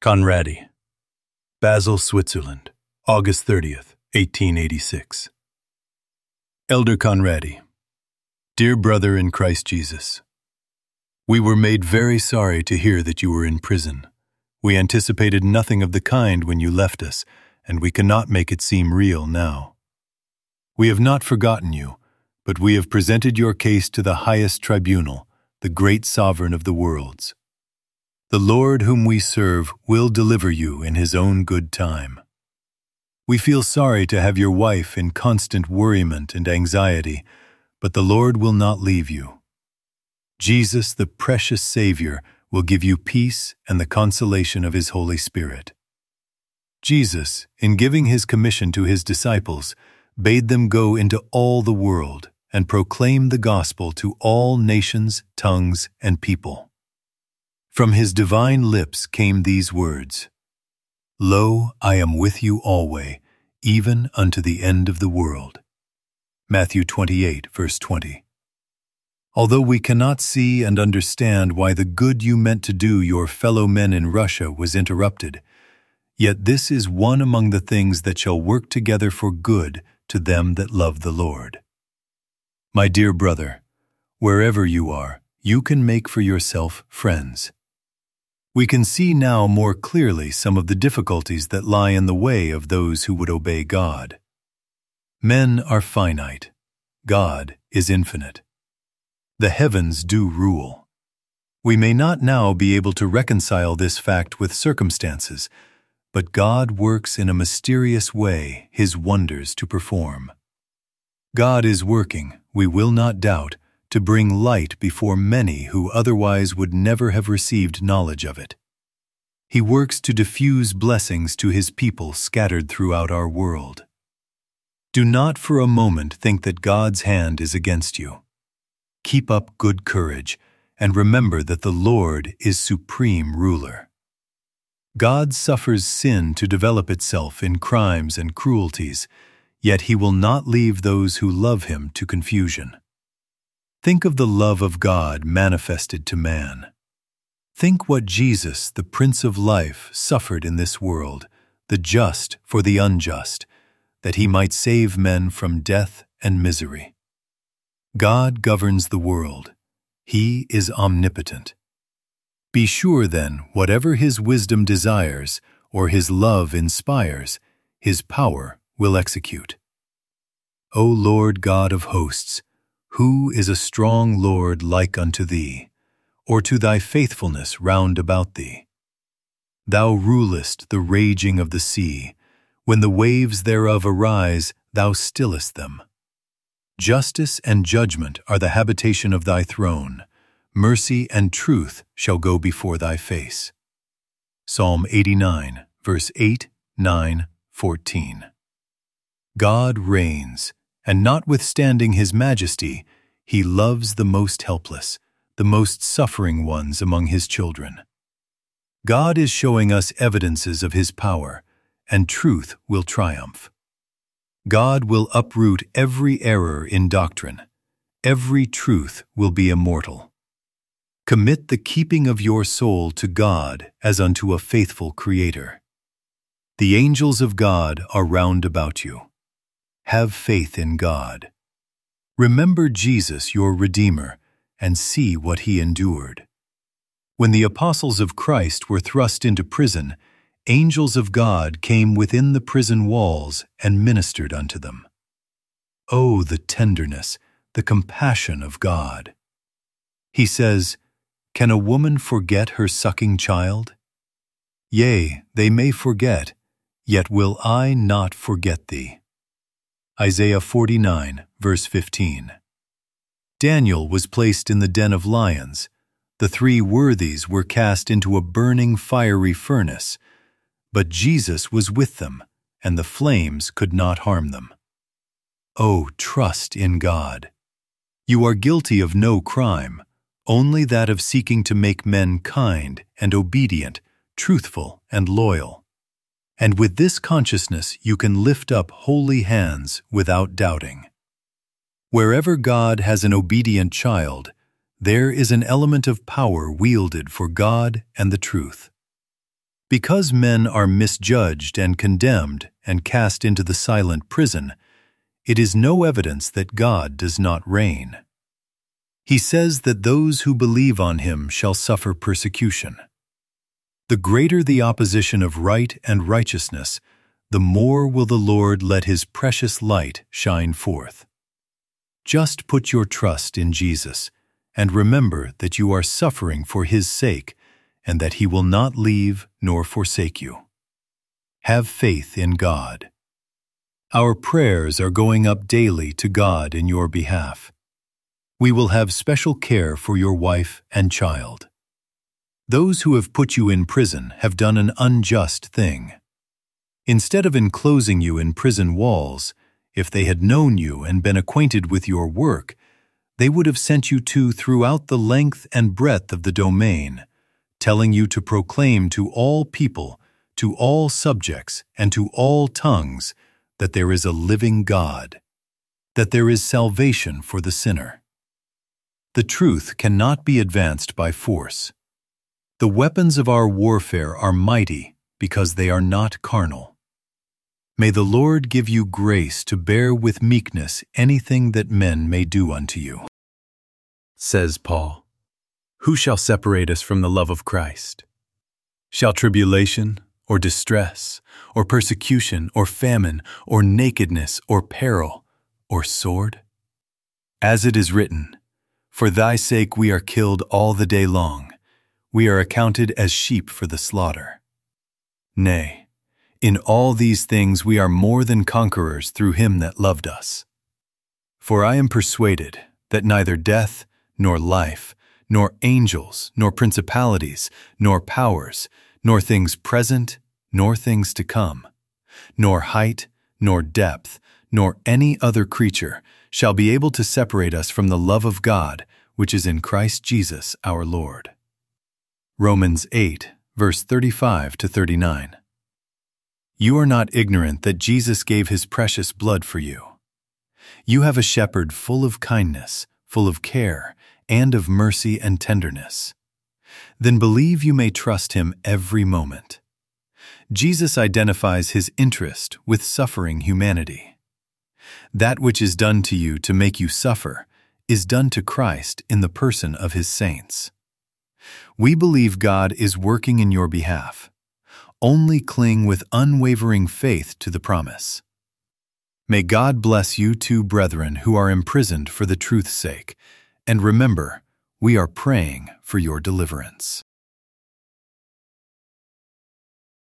Conradi, Basel, Switzerland, August 30th, 1886. Elder Conradi, Dear Brother in Christ Jesus, we were made very sorry to hear that you were in prison. We anticipated nothing of the kind when you left us, and we cannot make it seem real now. We have not forgotten you, but we have presented your case to the highest tribunal, the great sovereign of the worlds. The Lord whom we serve will deliver you in his own good time. We feel sorry to have your wife in constant worriment and anxiety, but the Lord will not leave you. Jesus, the precious Savior, will give you peace and the consolation of his Holy Spirit. Jesus, in giving his commission to his disciples, bade them go into all the world and proclaim the gospel to all nations, tongues, and people. From his divine lips came these words, Lo, I am with you always, even unto the end of the world. Matthew 28, verse 20. Although we cannot see and understand why the good you meant to do your fellow men in Russia was interrupted, yet this is one among the things that shall work together for good to them that love the Lord. My dear brother, wherever you are, you can make for yourself friends. We can see now more clearly some of the difficulties that lie in the way of those who would obey God. Men are finite. God is infinite. The heavens do rule. We may not now be able to reconcile this fact with circumstances, but God works in a mysterious way his wonders to perform. God is working, we will not doubt, to bring light before many who otherwise would never have received knowledge of it. He works to diffuse blessings to his people scattered throughout our world. Do not for a moment think that God's hand is against you. Keep up good courage, and remember that the Lord is supreme ruler. God suffers sin to develop itself in crimes and cruelties, yet he will not leave those who love him to confusion. Think of the love of God manifested to man. Think what Jesus, the Prince of Life, suffered in this world, the just for the unjust, that he might save men from death and misery. God governs the world. He is omnipotent. Be sure then, whatever his wisdom desires or his love inspires, his power will execute. O Lord God of hosts, who is a strong Lord like unto thee, or to thy faithfulness round about thee? Thou rulest the raging of the sea. When the waves thereof arise, thou stillest them. Justice and judgment are the habitation of thy throne. Mercy and truth shall go before thy face. Psalm 89, verse 8, 9, 14. God reigns, and notwithstanding his majesty, he loves the most helpless, the most suffering ones among his children. God is showing us evidences of his power, and truth will triumph. God will uproot every error in doctrine. Every truth will be immortal. Commit the keeping of your soul to God as unto a faithful Creator. The angels of God are round about you. Have faith in God. Remember Jesus, your Redeemer, and see what he endured. When the apostles of Christ were thrust into prison, angels of God came within the prison walls and ministered unto them. Oh, the tenderness, the compassion of God! He says, Can a woman forget her sucking child? Yea, they may forget, yet will I not forget thee. Isaiah 49, verse 15. Daniel was placed in the den of lions. The three worthies were cast into a burning fiery furnace, but Jesus was with them, and the flames could not harm them. Oh, trust in God. You are guilty of no crime, only that of seeking to make men kind and obedient, truthful and loyal. And with this consciousness you can lift up holy hands without doubting. Wherever God has an obedient child, there is an element of power wielded for God and the truth. Because men are misjudged and condemned and cast into the silent prison, it is no evidence that God does not reign. He says that those who believe on him shall suffer persecution. The greater the opposition of right and righteousness, the more will the Lord let his precious light shine forth. Just put your trust in Jesus and remember that you are suffering for his sake and that he will not leave nor forsake you. Have faith in God. Our prayers are going up daily to God in your behalf. We will have special care for your wife and child. Those who have put you in prison have done an unjust thing. Instead of enclosing you in prison walls, if they had known you and been acquainted with your work, they would have sent you throughout the length and breadth of the domain, telling you to proclaim to all people, to all subjects, and to all tongues that there is a living God, that there is salvation for the sinner. The truth cannot be advanced by force. The weapons of our warfare are mighty because they are not carnal. May the Lord give you grace to bear with meekness anything that men may do unto you. Says Paul, "Who shall separate us from the love of Christ? Shall tribulation, or distress, or persecution, or famine, or nakedness, or peril, or sword? As it is written, For thy sake we are killed all the day long. We are accounted as sheep for the slaughter. Nay, in all these things we are more than conquerors through him that loved us. For I am persuaded that neither death, nor life, nor angels, nor principalities, nor powers, nor things present, nor things to come, nor height, nor depth, nor any other creature shall be able to separate us from the love of God, which is in Christ Jesus our Lord." Romans 8, verse 35 to 39. You are not ignorant that Jesus gave his precious blood for you. You have a shepherd full of kindness, full of care, and of mercy and tenderness. Then believe you may trust him every moment. Jesus identifies his interest with suffering humanity. That which is done to you to make you suffer is done to Christ in the person of his saints. We believe God is working in your behalf. Only cling with unwavering faith to the promise. May God bless you two brethren who are imprisoned for the truth's sake, and remember, we are praying for your deliverance.